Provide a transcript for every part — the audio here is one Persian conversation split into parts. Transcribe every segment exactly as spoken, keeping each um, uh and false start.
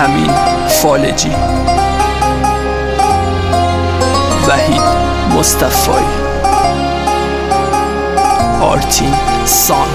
امین فالجی، وحید مصطفی، آرتین سان.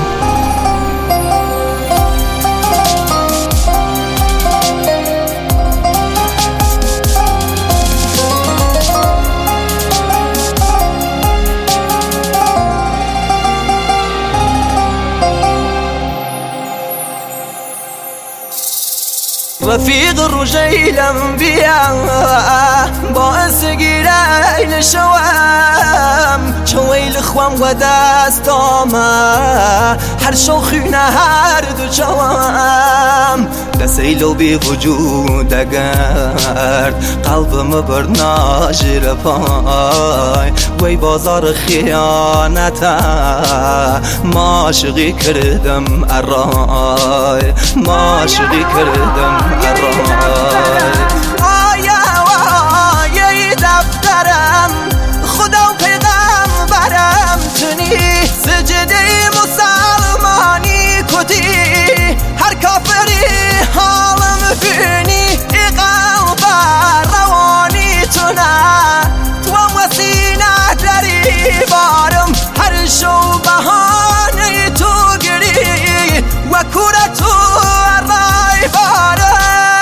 رفيق الرجيل انبياء باعث گیرین شوام چویل خوام و دستامه هر شوخینه هر دو چوام دسیلو بی وجود اگرد قلبم بر ناجر پای وی بازار خیانته ماشقی کردم ارای ماشقی کردم ارای آیا آیا دفترم خدا و پیغمبرم تونی سجده مسلمانی کتی هر کافری حالم بینی ای قلب روانی تونه تو وسینه داری بارم هر شو بهانه تو گری و کوره تو رای بارم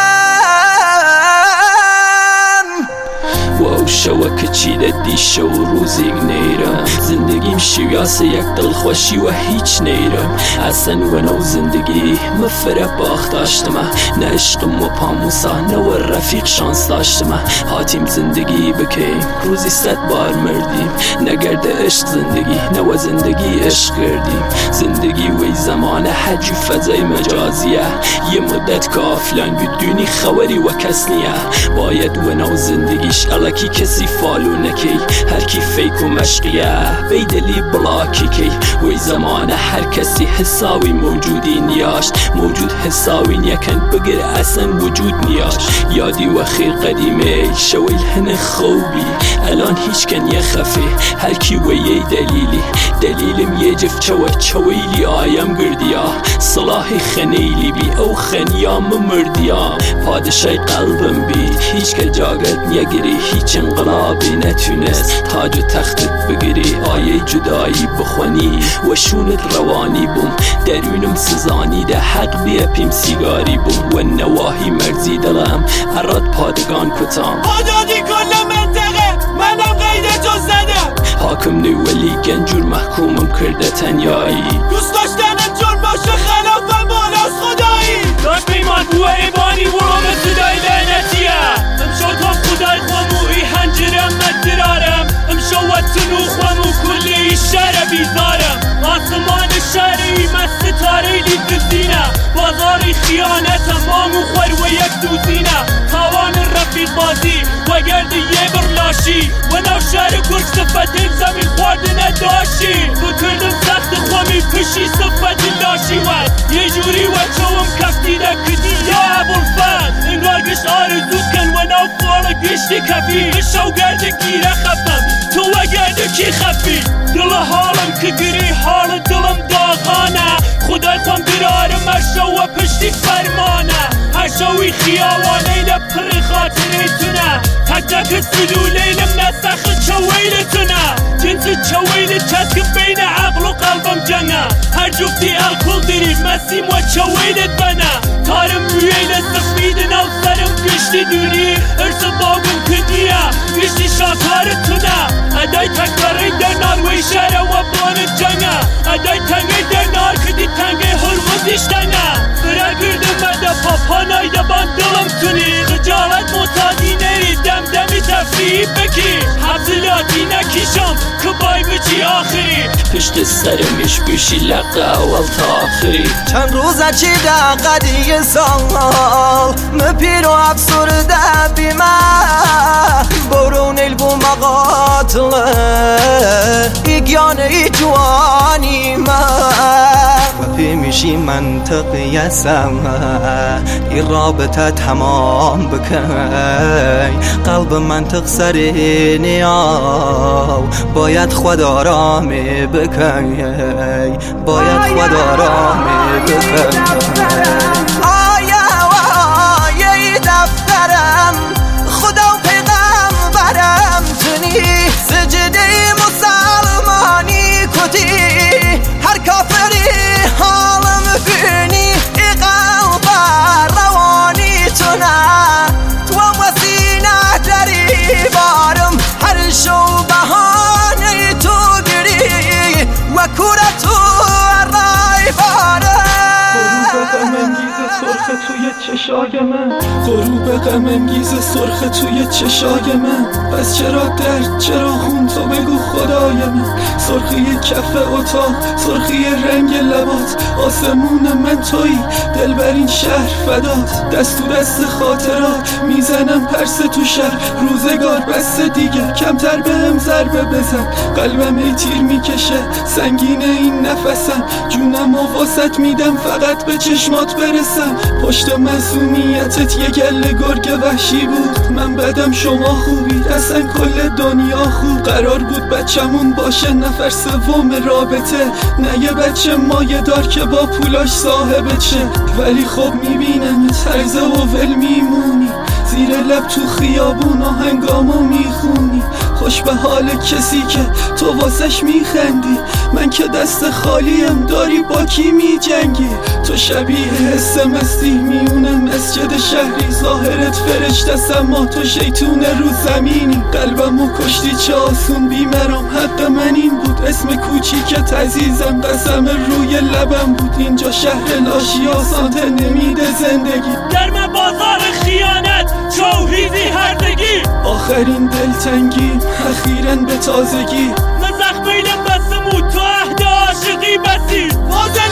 و شوه که چیده دیشه و روزیگ نیرم زندگیم شیاس یک دلخوشی و هیچ نیرم اصلا و نو زندگی مفره باخت داشتم نه عشقم و پاموسا نه و رفیق شانس داشتم حاتیم زندگی بکیم روزی صد بار مردیم نگرد عشق زندگی نه و زندگی عشق کردیم زندگی وی زمان حج و فضای مجازیه یه مدت کافلان بدونی خبری و کس نیه باید و نو زندگیش الکی کسی فالو نکی هر کی فیک و مشقیه بیدلی بلاکی کی وی زمان هر کسی حساوی موجودی نیاشت موجود حساوی نیکن بگر اصلا وجود نیاشت یادی و خیر قدیمه شویل هن خوبی الان هیچ کن یه خفه هر کی و یه دلیلی دلیلم یه جف چوه چویلی آیم گردیا صلاحی خنیلی بی او خنیام مردیام پادشای قلبم بی هیچ که جاگت نیگری هیچ انقلابی نتونست تاج و تختت بگیری آیه جدایی بخونی و شونت روانی بوم درونم سزانی ده حق بیپیم سیگاری بوم و نواهی مرزی دلم اراد پادگان کتام آزادی کل منطقه منم قید تو زدم حاکم نولی گنجور محکومم کرده تنیایی دوست داشتنم جور باشه خلافم بالاست خدایی داشت پیمان بو ایبانی برام صدای لعنتیه امشو تو خدای خاموی هنجرم مدرارم امشو وطنو خامو کلی شهر بیزارم آسمان شهری مست تاریلی دزینه بازاری خیانتم آمو خور و یک دوزینه تاوان رفیق بازی و گرد یه برلاشی و نو شهر کرک صفت زمین خوردنه داشی تو کردم سخت خوامی پشی صفت لاشی ود یه جوری و چوم کفتیده کدی یا ابوالفضل انگار گشت آرزود کن و نو فال گشتی کفی شو گرد گیره خفتم تو و گرد کی خفی دل حالم که گری حال دلم داغانه خدای خوام درارم هر شو و پشتی فرمانه هر شوی خیاوانه ده پر خاطره تونه تک تک سلولینم نسخ چویلتونه جنس چویل چسکم بین عقل و قلبم جنگه هر جفتی الکل داری مسیم و چویلت بنه تارم رویل سفید نو سرم گشتی دونی ارس باگم کدیه گشتی شاکارتونه ادای تکراری در ناروی شهر و بان جنگه ادای تنگی در نار کدی تنگی هرمزیش تنگه برا گردم مده پاپانای دبان دلم تونی خجالت متادی نری دم دمی تفریح بکی حفظلاتی نکیشم که بای بچی آخری پشت سرمش بشی لقه اول تا آخری چند روزه چی ده قدیه سال مپیر و افسرده بیمه برون البو مقاتله ایگیانه ای جوانی من و پی میشی منطقی سمه ای رابطه تمام بکی قلب منطق سری نیاو باید خود آرامی بکی باید خود آرامی بکی آیا آیا دفترم خدا و پیغمبرم تونی سجده مسلمانی کتی هر کافری حالم بینی ای قلب روانی تونه تو وسینه دری بارم هر شو بهانه تو گری و کوره تو رای بارم سرخ توی چشای من غروب غم انگیز سرخ توی چشای من پس چرا درد چرا خون تو بگو خدای من سرخی کف اتاق سرخی رنگ لبات آسمون من تویی دل بر این شهر فدات دست تو دست خاطرات میزنم پرس تو شهر روزگار بس دیگه کمتر بهم ضربه بزن قلبم ای تیر میکشه سنگین این نفسم جونم و واسط میدم فقط به چشمات برسم پشت مسئولیتت یه گله گرگ وحشی بود من بدم شما خوبید اصلا کل دنیا خوب قرار بود بچمون باشه نفر سوم رابطه نه یه بچه مایه دار که با پولاش صاحبه چه ولی خب میبینم ترزه و ول میمونی زیر لب تو خیابون آهنگامو میخونی خوش به حال کسی که تو واسش میخندی من که دست خالیم داری با کی میجنگی تو شبیه حس مستی میونه مسجد شهری ظاهرت فرشته اما تو شیطون رو زمینی قلبمو کشتی چه آسون بیمرام حق من این بود اسم کوچیکت عزیزم قسم روی لبم بود اینجا شهر لاشی آسانته نمیده زندگی گرم بازار خیانت توحیدی هردگی آخرین دلتنگی اخیراً به تازگی من زخمیل بسمو تو عهد عاشقی بسی